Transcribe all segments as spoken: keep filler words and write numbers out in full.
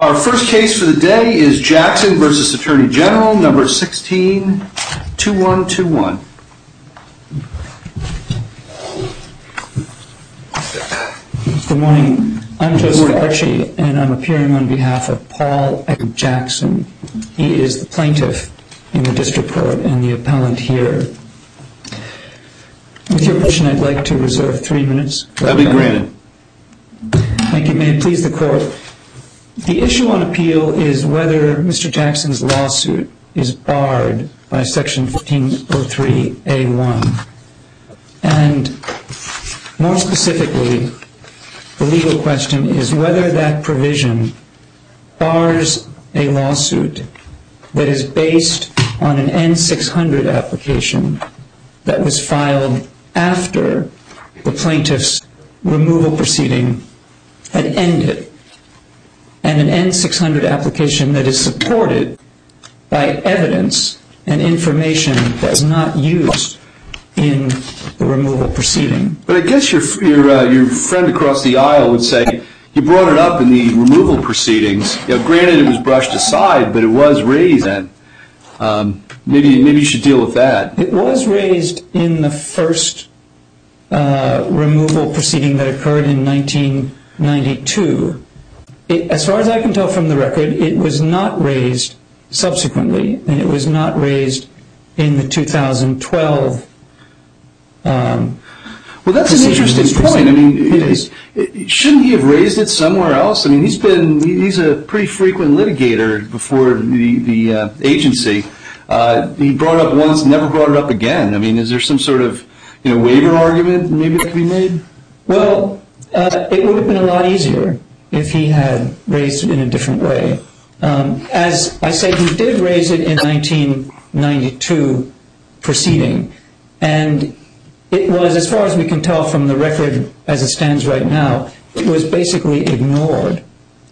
Our first case for the day is Jackson versus Attorney General, number sixteen two one two one. Good morning. I'm Joseph Archie, and I'm appearing on behalf of Paul Jackson. He is the plaintiff in the district court and the appellant here. With your permission, I'd like to reserve three minutes. That'll be granted. Thank you. May it please the court. The issue on appeal is whether Mister Jackson's lawsuit is barred by Section fifteen oh three A one. And more specifically, the legal question is whether that provision bars a lawsuit that is based on an N six hundred application that was filed after the plaintiff's removal proceeding had ended, and an N six hundred application that is supported by evidence and information that is not used in the removal proceeding. But I guess your your uh, your friend across the aisle would say you brought it up in the removal proceedings. You know, granted, it was brushed aside, but it was raised. And um, maybe maybe you should deal with that. It was raised in the first uh, removal proceeding that occurred in nineteen ninety-two. It, as far as I can tell from the record, it was not raised subsequently, and it was not raised in the two thousand twelve. Um, well, that's an interesting point. I mean, it is. Shouldn't he have raised it somewhere else? I mean, he's been he's a pretty frequent litigator before the the uh, agency. Uh, he brought it up once, never brought it up again. I mean, is there some sort of you know waiver argument maybe that could be made? Well, uh, it would have been a lot easier if he had raised it in a different way. Um, as I said, he did raise it in nineteen ninety-two proceeding, and it was, as far as we can tell from the record as it stands right now, it was basically ignored.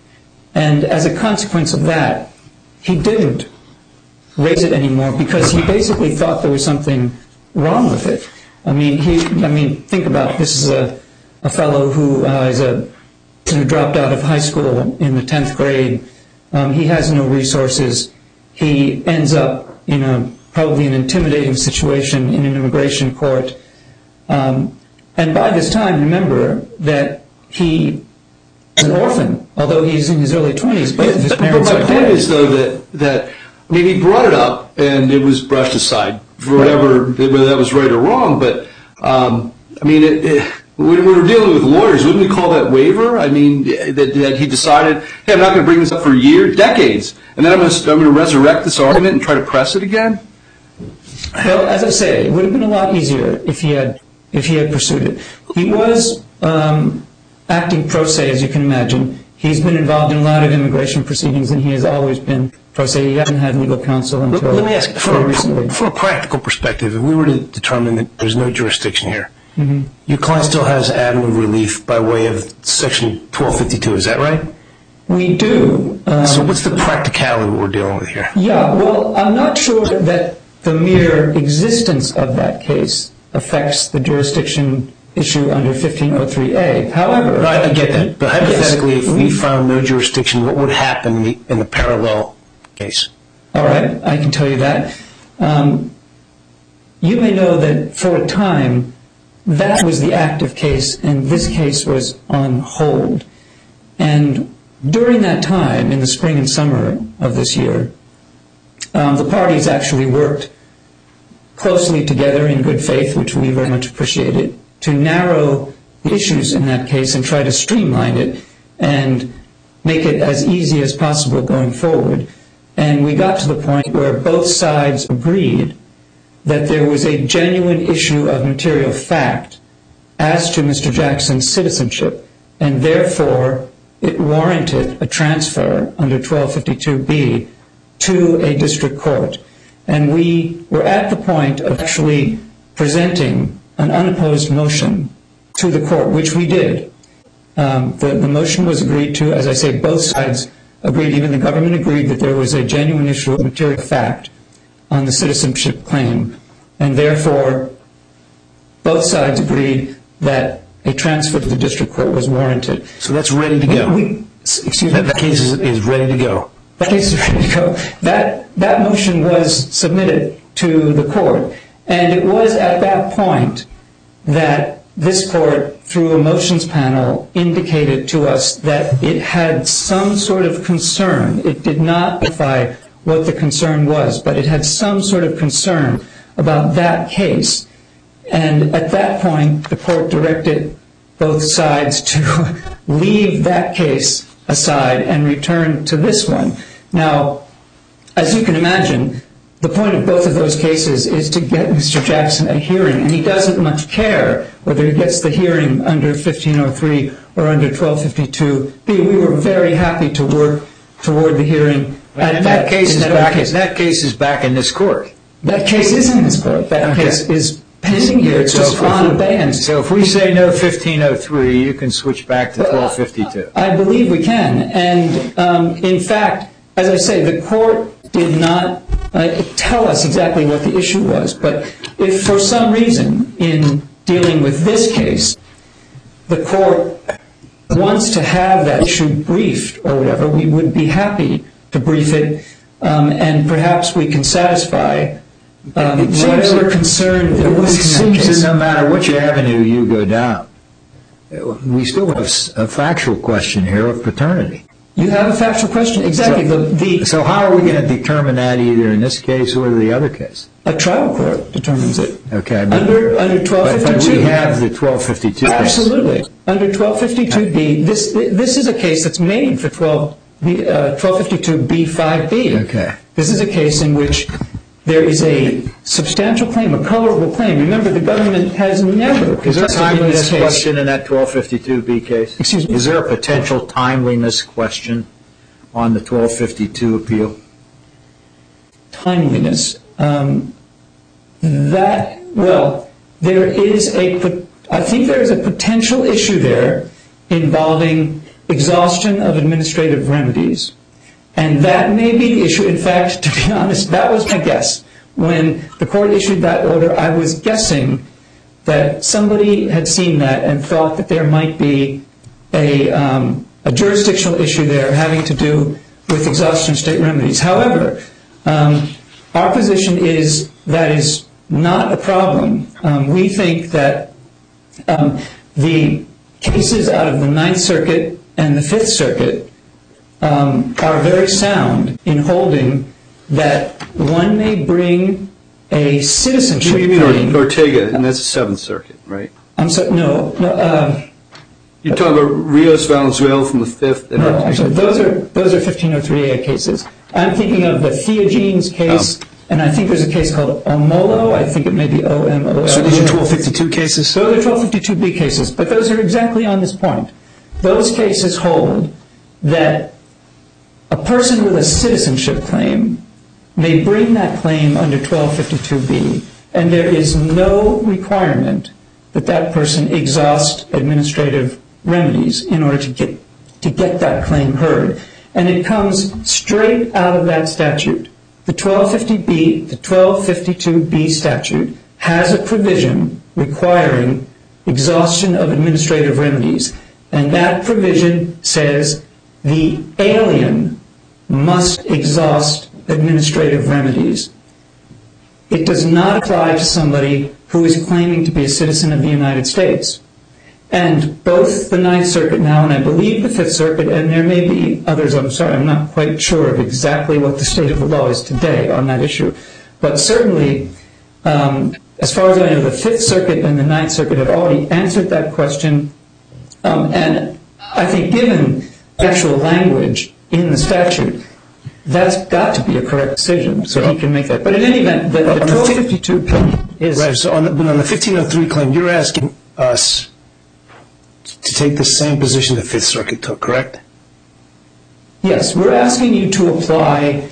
And as a consequence of that, he didn't raise it anymore because he basically thought there was something wrong with it. I mean, he. I mean, think about it. This is a, a fellow who uh, is a who dropped out of high school in the tenth grade. Um, he has no resources. He ends up in a probably an intimidating situation in an immigration court. Um, and by this time, remember that he is an orphan, although he's in his early twenties. Both of his parents are dead. But my point is, though, that, that I mean, he brought it up and it was brushed aside for whatever, whether that was right or wrong. But, um, I mean, it, it, when we're dealing with lawyers, wouldn't we call that waiver? I mean, that, that he decided, hey, I'm not going to bring this up for years, decades, and then I'm going to, I'm going to resurrect this argument and try to press it again? Well, as I say, it would have been a lot easier if he had if he had pursued it. He was um, acting pro se, as you can imagine. He's been involved in a lot of immigration proceedings, and he has always been pro se. He hasn't had legal counsel until Let me ask, from recently. From a practical perspective, if we were to determine that there's no jurisdiction here, mm-hmm. your client still has avenue of relief by way of Section twelve fifty-two, is that right? We do. Um, so what's the practicality we're dealing with here? Yeah, well, I'm not sure that the mere existence of that case affects the jurisdiction issue under fifteen oh three A. However... No, I get that. But hypothetically, yes, if we found no jurisdiction, what would happen in the, in the parallel case? All right, I can tell you that. Um, you may know that for a time, that was the active case, and this case was on hold. And during that time, in the spring and summer of this year, um, the parties actually worked closely together in good faith, which we very much appreciated, to narrow the issues in that case and try to streamline it and make it as easy as possible going forward. And we got to the point where both sides agreed that there was a genuine issue of material fact as to Mister Jackson's citizenship, and therefore it warranted a transfer under twelve fifty-two B to a district court. And we were at the point of actually presenting an unopposed motion to the court, which we did. Um, the, the motion was agreed to. As I say, both sides agreed, even the government agreed, that there was a genuine issue of material fact on the citizenship claim. And therefore, both sides agreed that a transfer to the district court was warranted. So that's ready to go? We, Excuse me? That, that case is, is ready to go. That case is ready to go. That, that motion was submitted to the court, and it was at that point that this court, through a motions panel, indicated to us that it had some sort of concern. It did not specify what the concern was, but it had some sort of concern about that case. And at that point, the court directed both sides to leave that case aside and return to this one. Now, as you can imagine, the point of both of those cases is to get Mister Jackson a hearing, and he doesn't much care whether he gets the hearing under fifteen oh three or under twelve fifty-two B. We were very happy to work toward the hearing. And that, that, case is that, back, case. that case is back in this court. That case is in this court. That okay. case is pending here. It's so just on abeyance. So if we say no fifteen oh three, you can switch back to twelve fifty-two. I believe we can. And um, in fact, as I say, the court did not uh, tell us exactly what the issue was. But if for some reason in dealing with this case, the court wants to have that issue briefed or whatever, we would be happy to brief it, um, and perhaps we can satisfy um, whatever concern there was in that case. It seems that no matter which avenue you go down, we still have a factual question here of paternity. You have a factual question, exactly. So, the, the, so how are we going to determine that either in this case or the other case? A trial court determines it. Okay. But, under under twelve fifty-two. But we have the twelve fifty-two case. Absolutely. Under twelve fifty-two B, this this is a case that's made for twelve fifty-two B five B. Okay. This is a case in which there is a substantial claim, a colorable claim. Remember, the government has never Is there a timeliness case. question in that twelve fifty-two B case? Excuse me? Is there a potential timeliness question on the twelve fifty-two appeal? Timeliness. Um, that, well, there is a, I think there is a potential issue there involving exhaustion of administrative remedies. And that may be the issue. In fact, to be honest, that was my guess. When the court issued that order, I was guessing that somebody had seen that and thought that there might be a, um, a jurisdictional issue there having to do with exhaustion of state remedies. However, um, our position is that is not a problem. Um, we think that um, the cases out of the Ninth Circuit and the Fifth Circuit Um, are very sound in holding that one may bring a citizenship claim. You mean Ortega, and that's the Seventh Circuit, right? I'm sorry, no. no uh, You're talking about Rios Valenzuela from the Fifth? And no, I'm sorry, those are, those are fifteen oh three A cases. I'm thinking of the Theogenes case, oh. and I think there's a case called Omolo. I think it may be O M O L. So these are twelve fifty-two cases? Those are twelve fifty-two B cases, but those are exactly on this point. Those cases hold that a person with a citizenship claim may bring that claim under twelve fifty-two B, and there is no requirement that that person exhaust administrative remedies in order to get to get that claim heard. And it comes straight out of that statute. The twelve fifty B, the twelve fifty-two B statute has a provision requiring exhaustion of administrative remedies, and that provision says the alien must exhaust administrative remedies. It does not apply to somebody who is claiming to be a citizen of the United States. And both the Ninth Circuit now, and I believe the Fifth Circuit, and there may be others, I'm sorry, I'm not quite sure of exactly what the state of the law is today on that issue, but certainly, um, as far as I know, the Fifth Circuit and the Ninth Circuit have already answered that question, um, and I think given actual language in the statute, that's got to be a correct decision, so he can make that. But in any event, the, the twelve fifty-two is... Right, so on the, on the fifteen oh three claim, you're asking us to take the same position the Fifth Circuit took, correct? Yes, we're asking you to apply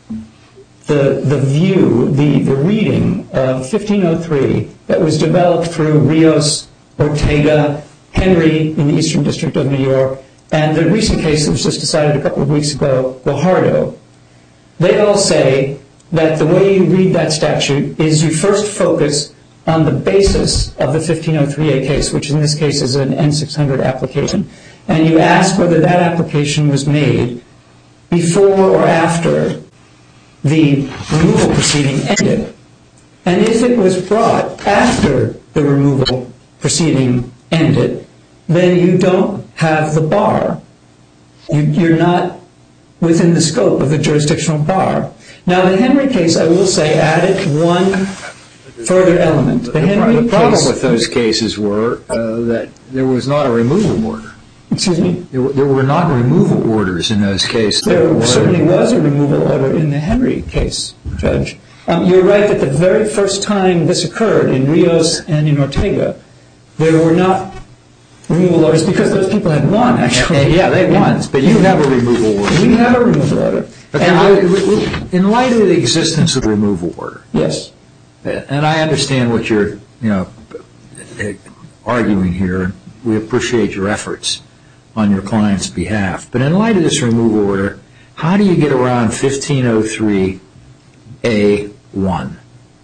the the view, the, the reading of fifteen oh three that was developed through Rios, Ortega, Henry in the Eastern District of New York, and the recent case that was just decided a couple of weeks ago, Guajardo. They all say that the way you read that statute is you first focus on the basis of the fifteen oh three A case, which in this case is an N six hundred application. and you ask whether that application was made before or after the removal proceeding ended. And if it was brought after the removal proceeding ended, then you don't have the bar. You, you're not within the scope of the jurisdictional bar. Now, the Henry case, I will say, added one further element. The, Henry the problem case, with those cases were uh, that there was not a removal order. Excuse me? There were, there were not removal orders in those cases. There certainly was a removal order in the Henry case, Judge. Um, you're right that the very first time this occurred in Rios and in Ortega, there were not removal orders because those people had won, actually. Yeah, they won, but you have a removal order. We have a removal order. Okay, and I, in light of the existence of the removal order, yes, and I understand what you're, you know, arguing here. We appreciate your efforts on your client's behalf. But in light of this removal order, how do you get around fifteen oh three A one?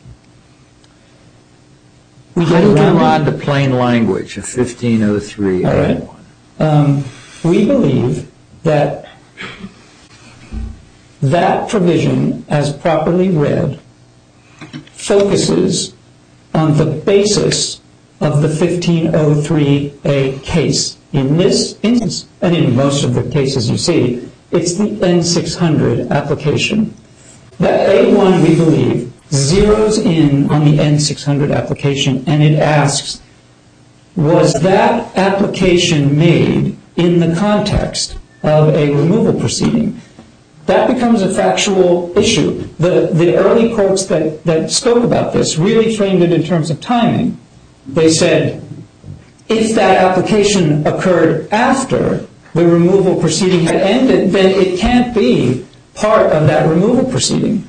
We How do you get around the plain language of fifteen oh three A one? Right. Um, we believe that that provision, as properly read, focuses on the basis of the fifteen oh three A case. In this instance, and in most of the cases you see, it's the N six hundred application. That A one, we believe, zeroes in on the N six hundred application, and it asks, was that application made in the context of a removal proceeding? That becomes a factual issue. The, the early courts that, that spoke about this really framed it in terms of timing. They said, if that application occurred after the removal proceeding had ended, then it can't be part of that removal proceeding.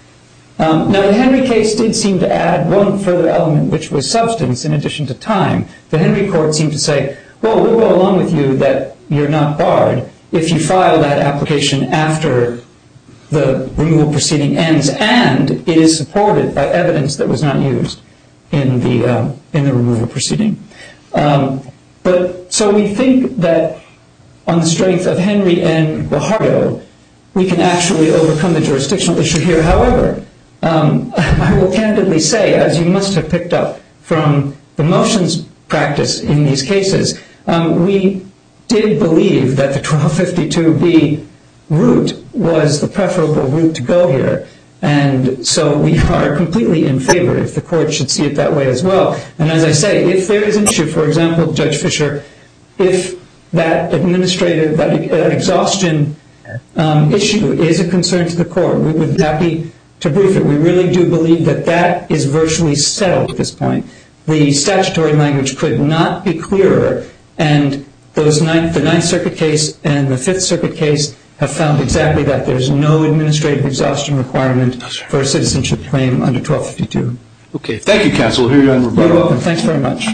Um, now, the Henry case did seem to add one further element, which was substance in addition to time. The Henry court seemed to say, well, we'll go along with you that you're not barred if you file that application after the removal proceeding ends and it is supported by evidence that was not used in the, uh, in the removal proceeding. Um, but so we think that on the strength of Henry and Guajardo, we can actually overcome the jurisdictional issue here. However, um, I will candidly say, as you must have picked up from the motions practice in these cases, um, we did believe that the twelve fifty-two B route was the preferable route to go here. And so we are completely in favor if the court should see it that way as well. And as I say, if there is an issue, for example, Judge Fischer, if that administrative, that, that exhaustion um, issue is a concern to the court, we would be happy to brief it. We really do believe that that is virtually settled at this point. The statutory language could not be clearer, and those ninth, the Ninth Circuit case and the Fifth Circuit case have found exactly that. There's no administrative exhaustion requirement for a citizenship claim under twelve fifty-two. Okay. Thank you, counsel. Here you are in rebuttal. You're welcome. Thanks very much.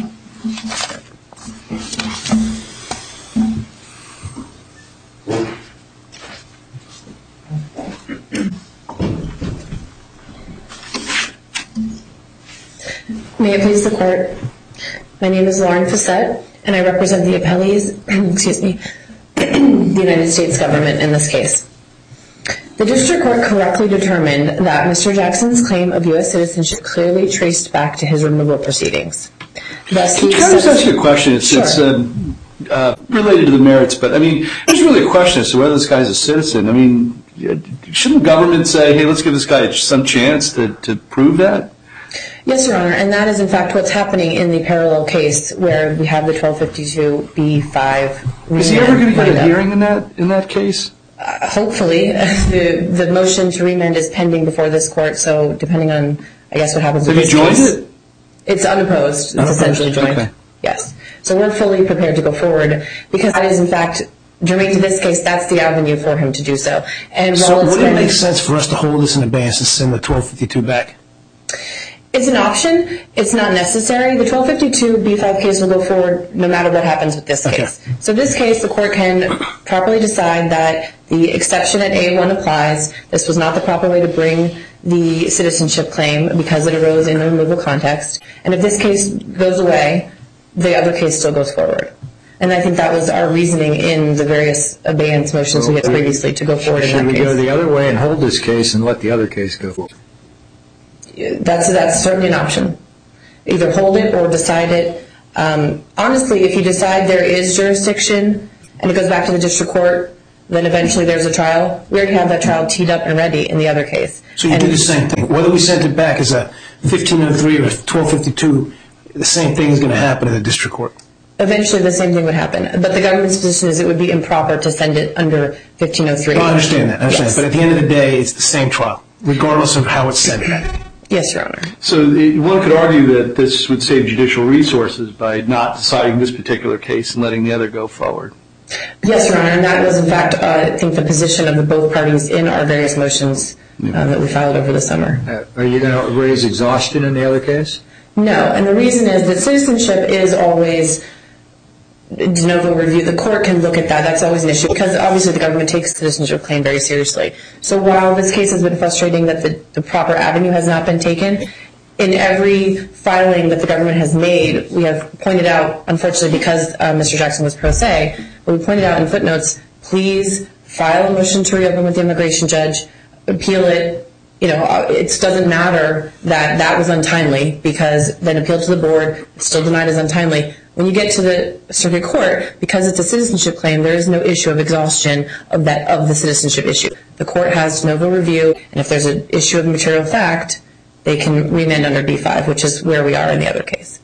May it please the court. My name is Lauren Fassett, and I represent the appellees, excuse me, the United States government in this case. The district court correctly determined that Mister Jackson's claim of U S citizenship clearly traced back to his removal proceedings. Thus, Can I just ask you a question? It's, sure. it's um, uh, related to the merits, but I mean, there's really a question as to whether this guy's a citizen. I mean, shouldn't the government say, hey, let's give this guy some chance to, to prove that? Yes, Your Honor, and that is in fact what's happening in the parallel case where we have the twelve fifty-two B five. Is he ever going to get a hearing in that in that case? Uh, hopefully. the the motion to remand is pending before this court, so depending on, I guess, what happens Have with this you joined case, it? It's unopposed. It's Unopposed? essentially joined. Okay. Yes. So we're fully prepared to go forward because that is in fact germane to this case. That's the avenue for him to do so. And So while it's would it been- make sense for us to hold this in abeyance and send the twelve fifty-two back? It's an option. It's not necessary. The twelve fifty-two B five case will go forward no matter what happens with this Okay. case. So this case, the court can properly decide that the exception at A one applies. This was not the proper way to bring the citizenship claim because it arose in the removal context. And if this case goes away, the other case still goes forward. And I think that was our reasoning in the various abeyance motions we had previously to go forward in that Should we case. go the other way and hold this case and let the other case go forward? That's, that's certainly an option. Either hold it or decide it. Um, honestly, if you decide there is jurisdiction and it goes back to the district court, then eventually there's a trial. We already have that trial teed up and ready in the other case. So you and do the same thing. Whether we sent it back as a fifteen oh three or twelve fifty-two, the same thing is going to happen in the district court. Eventually the same thing would happen. But the government's position is it would be improper to send it under fifteen oh three. No, I understand that. I understand Yes. that. But at the end of the day, it's the same trial, regardless of how it's sent back. Yes, Your Honor. So it, one could argue that this would save judicial resources by not deciding this particular case and letting the other go forward. Yes, Your Honor, and that was in fact, uh, I think, the position of the both parties in our various motions uh, that we filed over the summer. Uh, are you going to raise exhaustion in the other case? No, and the reason is that citizenship is always de novo review. The court can look at that. That's always an issue because obviously the government takes citizenship claim very seriously. So while this case has been frustrating that the, the proper avenue has not been taken, in every filing that the government has made, we have pointed out, unfortunately because uh, Mister Jackson was pro se, but we pointed out in footnotes, please file a motion to reopen with the immigration judge, appeal it. You know, it doesn't matter that that was untimely because then appeal to the board, it's still denied as untimely. When you get to the circuit court, because it's a citizenship claim, there is no issue of exhaustion of that of the citizenship issue. The court has de novo review, and if there's an issue of material fact, they can remand under B five, which is where we are in the other case.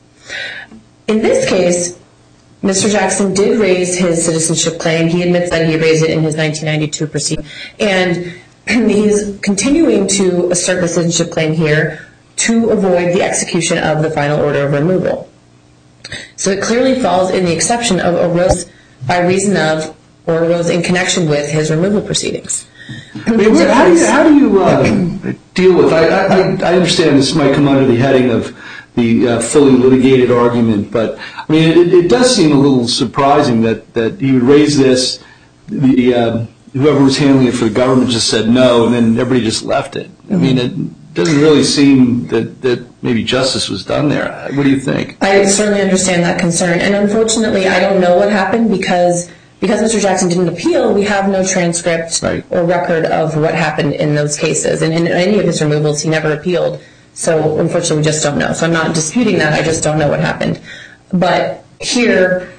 In this case, Mister Jackson did raise his citizenship claim. He admits that he raised it in his nineteen ninety-two proceeding. And he's continuing to assert the citizenship claim here to avoid the execution of the final order of removal. So it clearly falls in the exception of arose by reason of or arose in connection with his removal proceedings. I mean, how do you, how do you uh, deal with, I, I, I understand this might come under the heading of the uh, fully litigated argument, but I mean, it, it does seem a little surprising that, that he would raise this, the uh, whoever was handling it for the government just said no, and then everybody just left it. I mean, it doesn't really seem that, that maybe justice was done there. What do you think? I certainly understand that concern, and unfortunately, I don't know what happened because because Mister Jackson didn't appeal, we have no transcript right. or record of what happened in those cases. And in any of his removals, he never appealed. So unfortunately, we just don't know. So I'm not disputing that. I just don't know what happened. But here,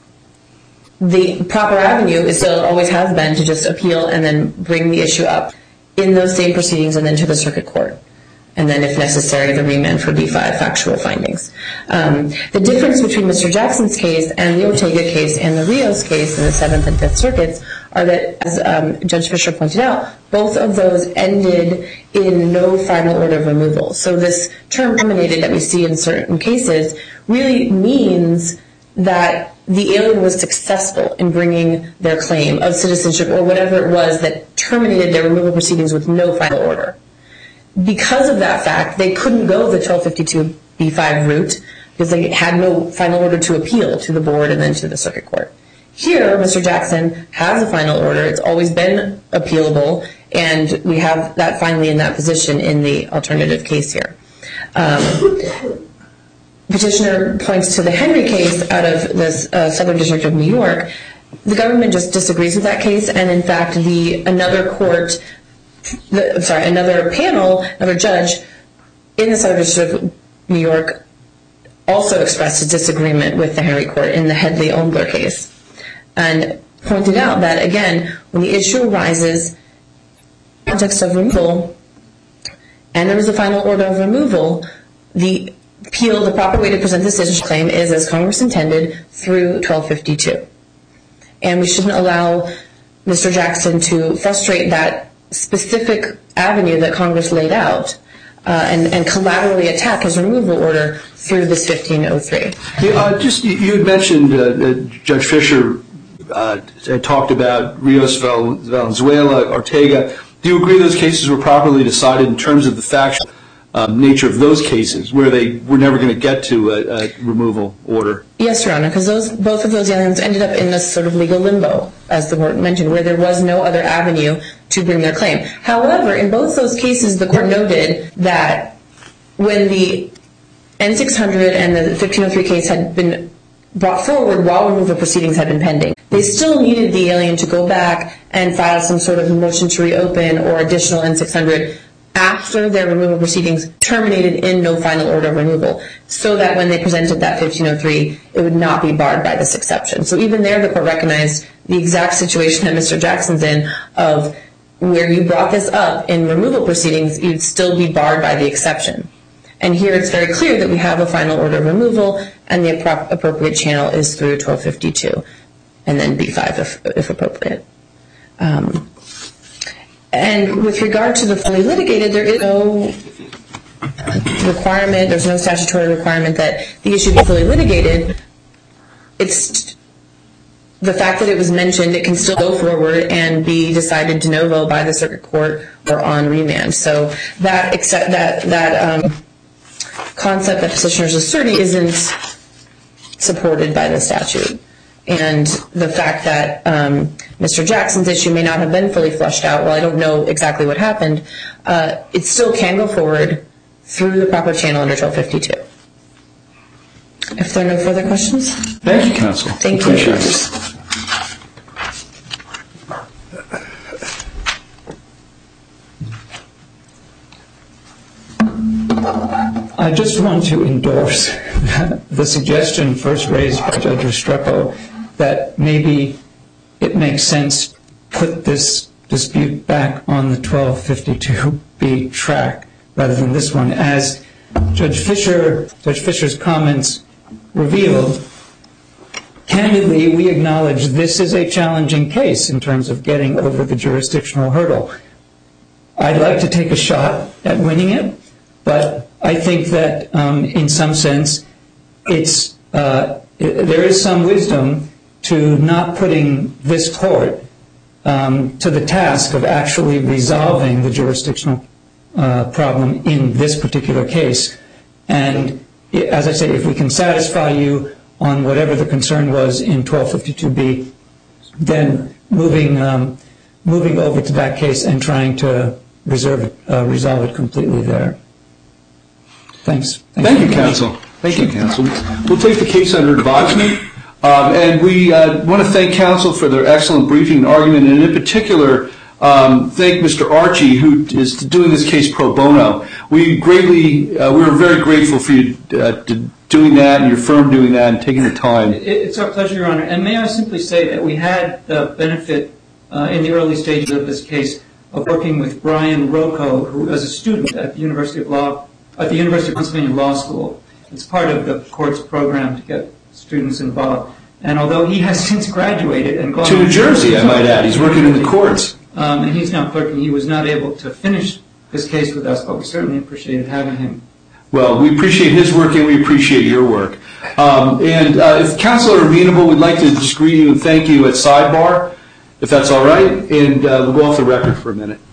the proper avenue is still always has been to just appeal and then bring the issue up in those same proceedings and then to the circuit court. And then, if necessary, the remand for B five factual findings. Um, the difference between Mister Jackson's case and the Ortega case and the Rios case in the Seventh and Fifth Circuits are that, as um, Judge Fischer pointed out, both of those ended in no final order of removal. So this term terminated that we see in certain cases really means that the alien was successful in bringing their claim of citizenship or whatever it was that terminated their removal proceedings with no final order. Because of that fact, they couldn't go the twelve fifty-two B five route because they had no final order to appeal to the board and then to the circuit court. Here, Mister Jackson has a final order. It's always been appealable, and we have that finally in that position in the alternative case here. Um, Petitioner points to the Henry case out of the uh, Southern District of New York. The government just disagrees with that case, and in fact, the another court, the, I'm sorry, another panel, another judge in the Southern District of New York also expressed a disagreement with the Henry court in the Headley-Ombler case, and pointed out that, again, when the issue arises in the context of removal, and there is a final order of removal, the appeal, the proper way to present the citizenship claim is, as Congress intended, through twelve fifty-two. And we shouldn't allow Mister Jackson to frustrate that specific avenue that Congress laid out uh, and, and collaterally attack his removal order through this fifteen oh three. Yeah, uh, just you, you had mentioned uh, uh, Judge Fischer uh, talked about Rios, Valenzuela, Ortega. Do you agree those cases were properly decided in terms of the factual um, nature of those cases, where they were never going to get to a, a removal order? Yes, Your Honor, because those both of those aliens ended up in this sort of legal limbo, as the court mentioned, where there was no other avenue to bring their claim. However, in both those cases, the court noted that when the N six hundred and the fifteen oh three case had been brought forward while removal proceedings had been pending. They still needed the alien to go back and file some sort of motion to reopen or additional N six hundred after their removal proceedings terminated in no final order of removal, so that when they presented that fifteen oh three, it would not be barred by this exception. So even there, the court recognized the exact situation that Mister Jackson's in, of where you brought this up in removal proceedings, you'd still be barred by the exception. And here it's very clear that we have a final order of removal, and the appro- appropriate channel is through twelve fifty-two, and then B five if, if appropriate. Um, and with regard to the fully litigated, there is no requirement, there's no statutory requirement that the issue be fully litigated. It's the fact that it was mentioned, it can still go forward and be decided de novo by the circuit court or on remand. So that except that that um, concept that petitioners asserting isn't supported by the statute. And the fact that um, Mister Jackson's issue may not have been fully fleshed out, well, I don't know exactly what happened, uh, it still can go forward through the proper channel under twelve fifty-two. If there are no further questions? Thank you, counsel. Thank you. Appreciate it. I just want to endorse the suggestion first raised by Judge Restrepo that maybe it makes sense to put this dispute back on the twelve fifty-two B track rather than this one. As Judge Fisher, Judge Fisher's comments revealed, candidly, we acknowledge this is a challenging case in terms of getting over the jurisdictional hurdle. I'd like to take a shot at winning it, but I think that um, in some sense it's uh, there is some wisdom to not putting this court um, to the task of actually resolving the jurisdictional uh, problem in this particular case. And as I say, if we can satisfy you on whatever the concern was in twelve fifty-two B, then moving um, moving over to that case and trying to reserve it, uh, resolve it completely there. Thanks. Thank, Thank you, you, counsel. Thank you, counsel. We'll take the case under advisement, um, and we uh, want to thank counsel for their excellent briefing and argument, and in particular, um, thank Mister Archie, who is doing this case pro bono. We greatly, uh, we were very grateful for you uh, to doing that, and your firm doing that, and taking the time. It's our pleasure, Your Honor. And may I simply say that we had the benefit uh, in the early stages of this case of working with Brian Rocco, who was a student at the University of Law. At the University of Pennsylvania Law School. It's part of the court's program to get students involved. And although he has since graduated and gone to New Jersey, I might add, he's working in the courts. Um, and he's now clerking. He was not able to finish this case with us, but we certainly appreciated having him. Well, we appreciate his work and we appreciate your work. Um, and uh, if counsel are amenable, we'd like to just greet you and thank you at sidebar, if that's all right. And uh, we'll go off the record for a minute.